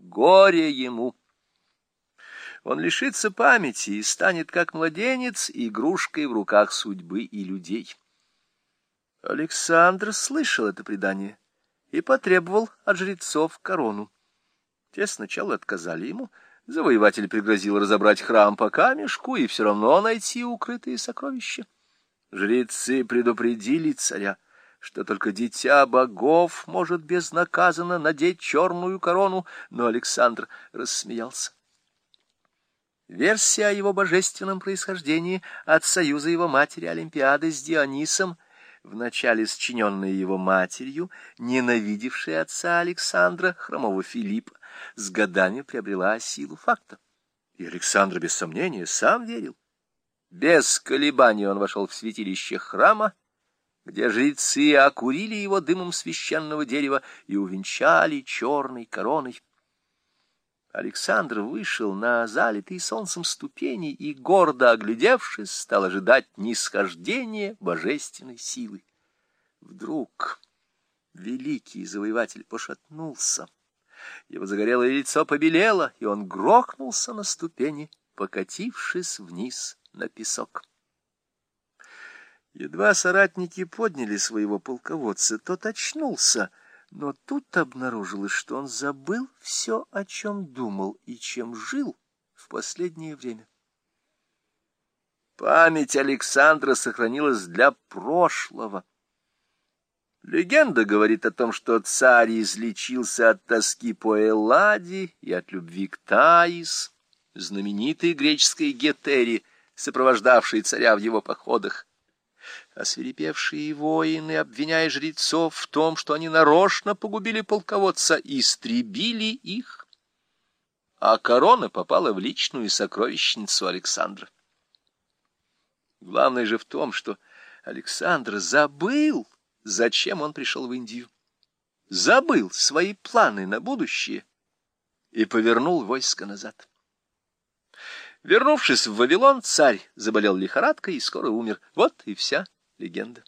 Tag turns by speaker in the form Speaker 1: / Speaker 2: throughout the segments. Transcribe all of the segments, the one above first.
Speaker 1: горе ему. Он лишится памяти и станет, как младенец, игрушкой в руках судьбы и людей. Александр слышал это предание и потребовал от жрецов корону. Те сначала отказали ему. Завоеватель пригрозил разобрать храм по камешку и все равно найти укрытые сокровища. Жрецы предупредили царя, что только дитя богов может безнаказанно надеть черную корону, но Александр рассмеялся. Версия о его божественном происхождении от союза его матери Олимпиады с Дионисом, вначале сочиненная его матерью, ненавидевшая отца Александра, хромого Филиппа, с годами приобрела силу факта. И Александр, без сомнения, сам верил. Без колебаний он вошел в святилище храма, где жрецы окурили его дымом священного дерева и увенчали черной короной. Александр вышел на залитые солнцем ступени и, гордо оглядевшись, стал ожидать нисхождения божественной силы. Вдруг великий завоеватель пошатнулся, его загорелое лицо побелело, и он грохнулся на ступени, покатившись вниз на песок. Едва соратники подняли своего полководца, тот очнулся, но тут обнаружилось, что он забыл все, о чем думал и чем жил в последнее время. Память Александра сохранилась для прошлого. Легенда говорит о том, что царь излечился от тоски по Элладе и от любви к Таис, знаменитой греческой Гетере, сопровождавшей царя в его походах. Освирепевшие воины, обвиняя жрецов в том, что они нарочно погубили полководца, истребили их, а корона попала в личную сокровищницу Александра. Главное же в том, что Александр забыл, зачем он пришел в Индию, забыл свои планы на будущее и повернул войско назад. Вернувшись в Вавилон, царь заболел лихорадкой и скоро умер. Вот и вся легенда.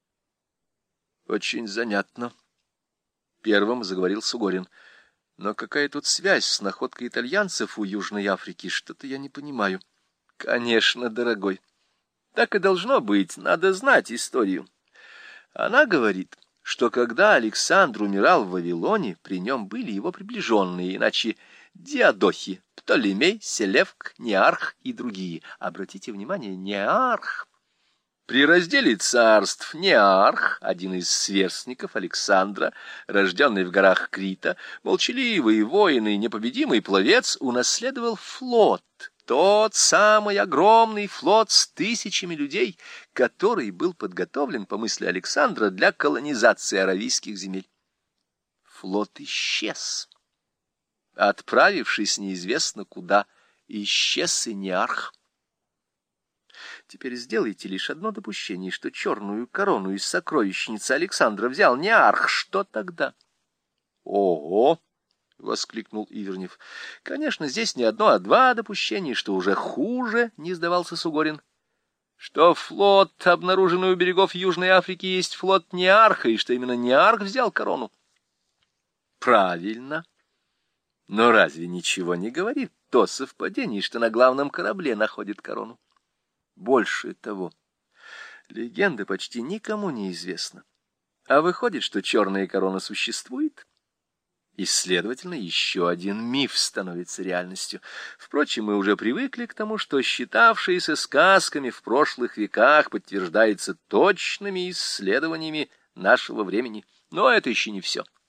Speaker 1: Очень занятно. Первым заговорил Сугорин. Но какая тут связь с находкой итальянцев у Южной Африки? Что-то я не понимаю. Конечно, дорогой. Так и должно быть. Надо знать историю. Она говорит, что когда Александр умирал в Вавилоне, при нем были его приближенные, иначе Диадохи, Птолемей, Селевк, Неарх и другие. Обратите внимание, Неарх. При разделе царств Неарх, один из сверстников Александра, рожденный в горах Крита, молчаливый воин и непобедимый пловец, унаследовал флот, тот самый огромный флот с тысячами людей, который был подготовлен, по мысли Александра, для колонизации аравийских земель. Флот исчез. Отправившись неизвестно куда, исчез и Неарх. Теперь сделайте лишь одно допущение, что черную корону из сокровищницы Александра взял Неарх. Что тогда? — Ого! — воскликнул Ивернев. — Конечно, здесь не одно, а два допущения, что уже хуже, — не сдавался Сугорин. — Что флот, обнаруженный у берегов Южной Африки, есть флот Неарха, и что именно Неарх взял корону. — Правильно. Но разве ничего не говорит то совпадение, что на главном корабле находит корону? Больше того, легенда почти никому не известна. А выходит, что черная корона существует, и, следовательно, еще один миф становится реальностью. Впрочем, мы уже привыкли к тому, что считавшееся сказками в прошлых веках подтверждается точными исследованиями нашего времени. Но это еще не все.